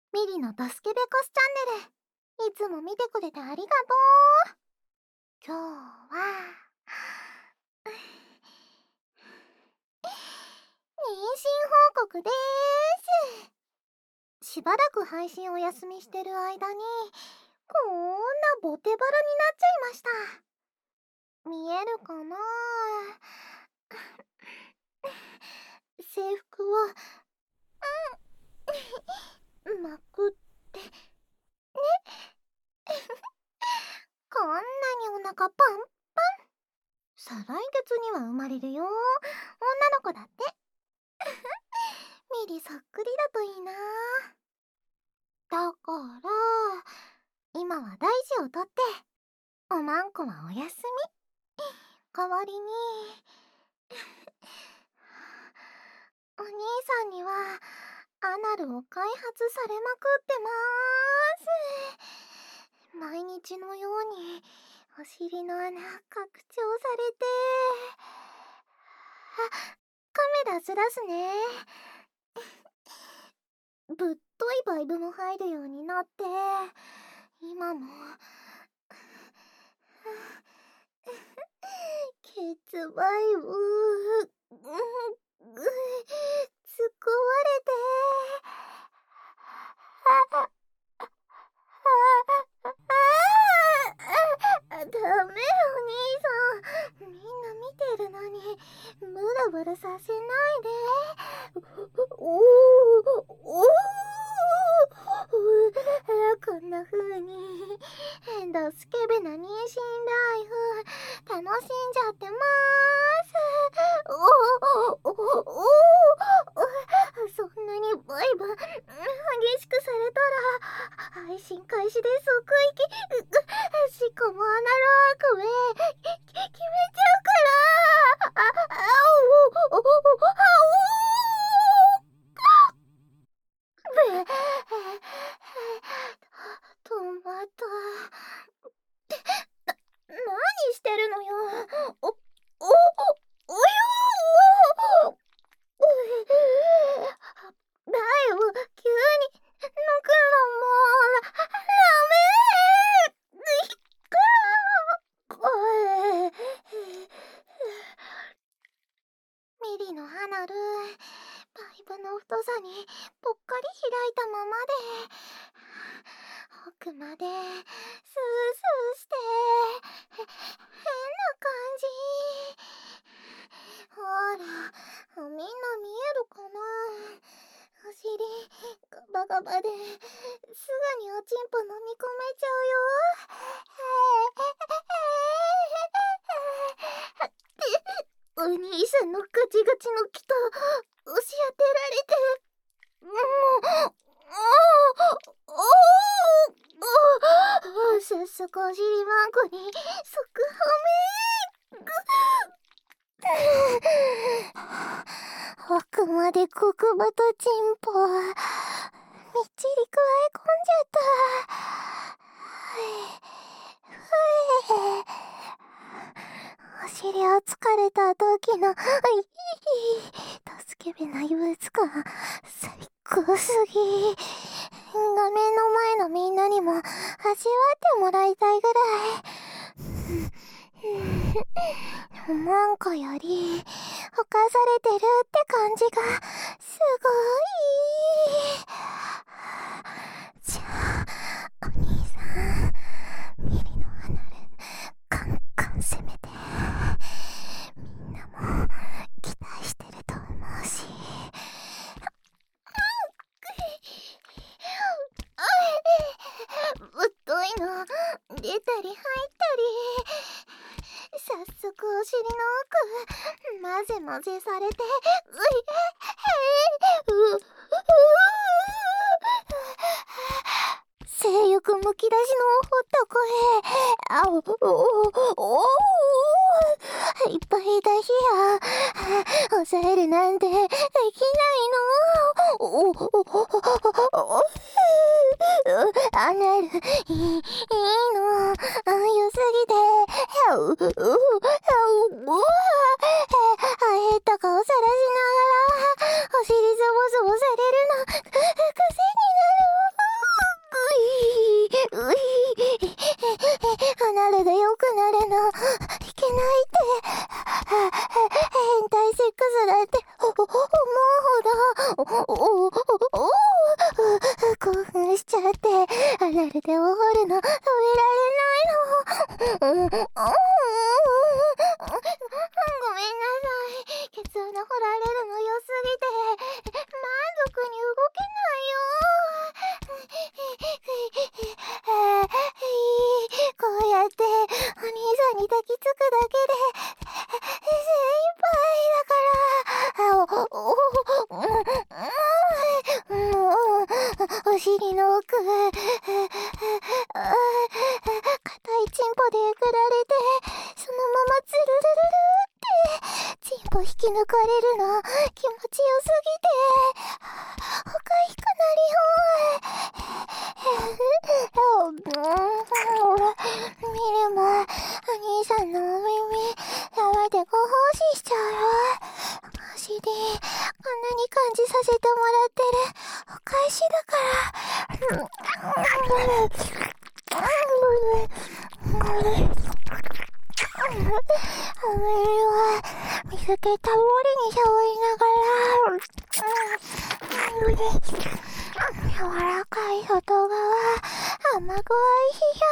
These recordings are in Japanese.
ミリのドスケベコスチャンネル、いつも見てくれてありがとう。今日は妊娠報告でーす。しばらく配信お休みしてる間にこんなボテバラになっちゃいました。見えるかな。制服をまくってね。こんなにお腹パンパン。再来月には生まれるよ、女の子だって。ミリそっくりだといいな。だから今は大事をとっておまんこはおやすみ。代わりにお兄さんにはアナルを開発されまくってまーす。毎日のようにお尻の穴拡張されて、カメラずらすね。ぶっといバイブも入るようになって、今もケツバイブ突っ込まれて、ダメよ兄さん、みんな見てるのにブラブラさせないで。こんな風にドスケベな妊娠ライフ楽しんじゃってまーす。そんなにバイブ激しくされたら配信開始で即息。しかもアナルワーク目決めちゃうから。トマト何してるのよ。だよ、急に抜くのもダメ。ミリのアナル、パイプの太さにぽっかり開いたままで奥までスースーして変な感じ。ほら、みんな見えるかな。お尻ガバガバですぐにおちんぽ飲み込めちゃうよ。お兄さんのガチガチの木と押し当てられて、早速お尻マンコに即褒め。奥まで極太チンポみっちり加え込んじゃった。お尻を疲れた時のドスケベな憂鬱感最高すぎ。画面の前のみんなにも味わってもらいたいぐらい。おまんこより犯されてるって感じがすごい。じゃあお兄さん、ミリのアナルカンカン攻めて。みんなも期待してると思うし。ぶっといの出たり入ったり。早速お尻の奥混ぜ混ぜされて、性欲むき出しのほっと声。いっぱいだしや抑えるなんてできないの。アナルいいの良すぎて減った顔さらしながらお尻ズボズボされるの癖になる。 おおお興奮しちゃって、アナルでおごるの止められないの。ごめんなさい。ケツ穴掘られるの良すぎて、満足に動けないよ。こうやってお兄さんに抱きつくだけで精一杯だから。お尻の奥、硬いチンポでえぐられて、そのままズルルルルってチンポ引き抜かれるの気持ちよすぎて、おかしくなり見るもお兄さんのお耳触ってご奉仕しちゃうよ。お尻こんなに感じさせてもらってるお返しだから。おめえは水気たっぷりに触りながら、柔らかい外側甘くおいしいよ。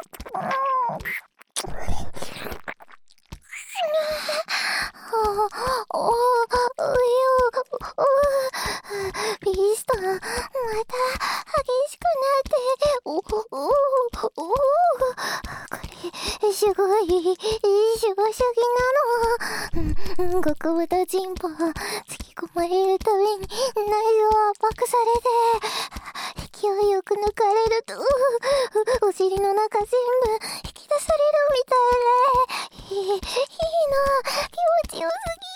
ビーストまた激しくなって、これすごい主語主義なの。極太チンポ突き込まれるたびに内臓を圧迫されて、勢いよく抜かれるとお尻の中全部引き出されるみたいで、いいな、気持ちよすぎ。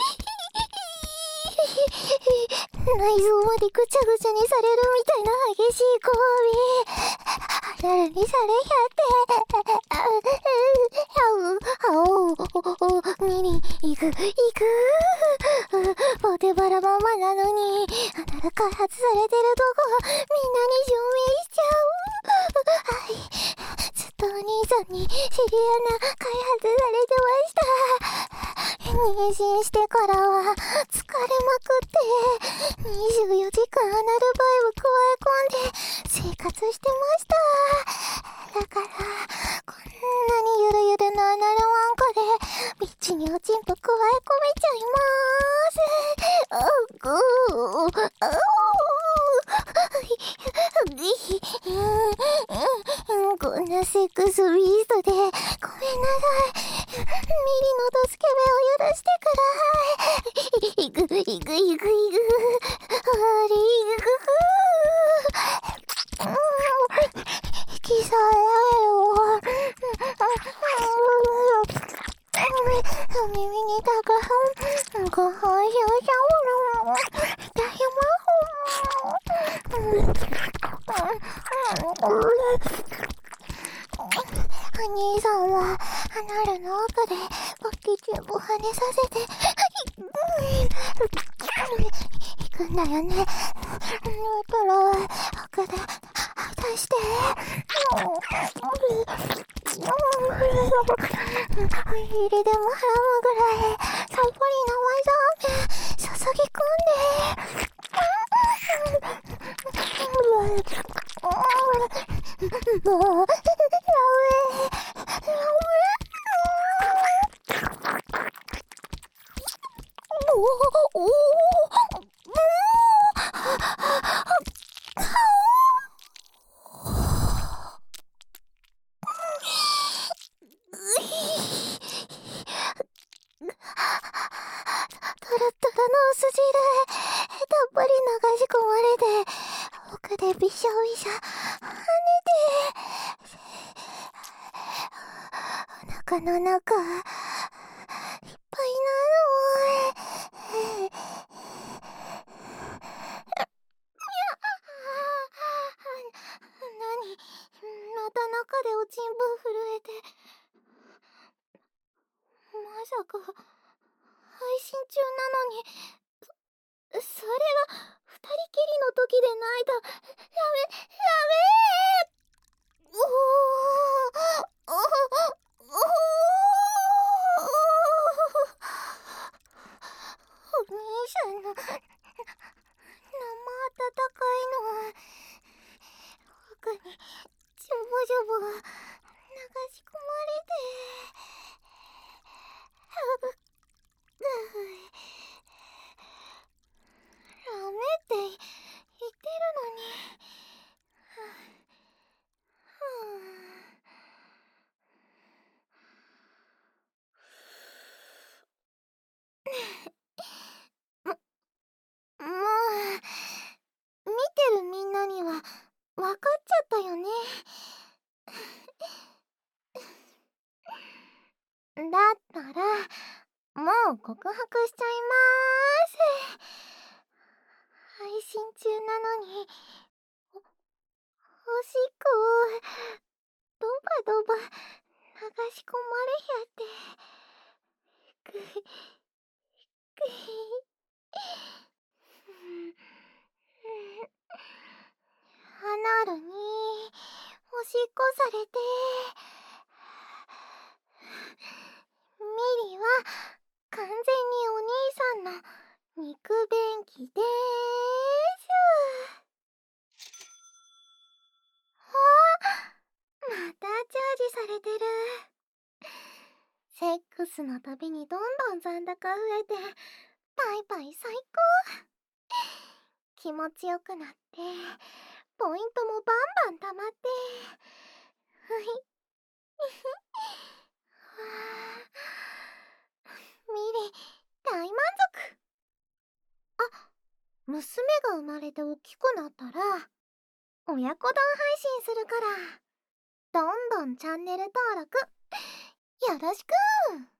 内臓までぐちゃぐちゃにされるみたいな激しい交尾、アナルにされちゃって、ミリいくポテバラママなのにアナル開発されてるとこみんなに証明しちゃう。ずっとお兄さんにシリアナ開発されてました。妊娠してからは疲れまくって24時間アナルバイブ加え込んで生活してました。だからこんなにゆるゆるなアナルワンコでビッチにおちんぽ加え込めちゃいまーす。こんなセックスビーストでごめんなさい。ミリのドスケベを許してください。いく引き裂られるわ。耳にたくご奉仕をしゃおる。大お兄さんはアナルの奥でポッキチューブ跳ねさせて行くんだよね。ヌートロは奥で出してお尻でもはむぐらいたっぷりの技を注ぎ込んで、もうトロトロの筋でたっぷり流し込まれて、奥でびしゃびしゃ跳ねて、お腹の中いっぱいなの。何、また中でおちんぽ震えて、まさか配信中なのにそれが二人きりの時で泣いた。やべお兄さんの告白しちゃいまーす。配信中なのに、おしっこをドバドバ流し込まれやって。アナルにおしっこされて、ミリは完全にお兄さんの肉便器でーす。またチャージされてる。セックスのたびにどんどん残高増えて、バイバイ最高。気持ちよくなって、ポイントもバンバン溜まって、ふひミリ、大満足。あ、娘が生まれて大きくなったら、親子丼配信するから、どんどんチャンネル登録、よろしく。